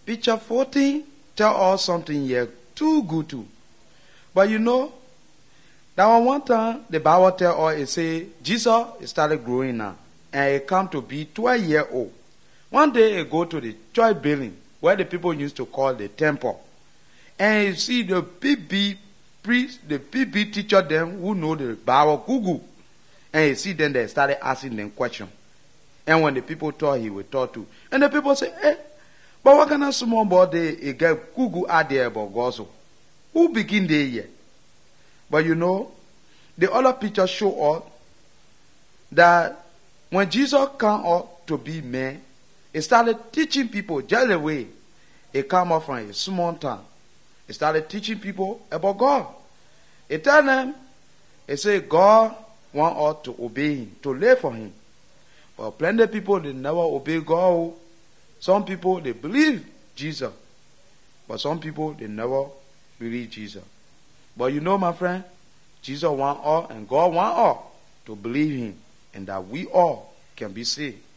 Picture 14 tell us something here too good too. But you know, that one time the Bible tell us, it say Jesus started growing now. And he come to be 12-year old. One day he go to the church building where the people used to call the temple. And you see the big priest, the big teacher them who know the Bible Google. And you see them they started asking them questions. And when the people thought he would talk to. And the people say, eh, but what kind of small boy they get Google out there about God? Who begin there here? But you know, the other picture show us that when Jesus come up to be man, he started teaching people just the way he come up from a small town. He started teaching people about God. He tell them, he said, God want us to obey him, to live for him. But plenty of people, they never obey God. Some people, they believe Jesus. But some people, they never believe Jesus. But you know, my friend, Jesus want us and God want us to believe him. And that we all can be saved.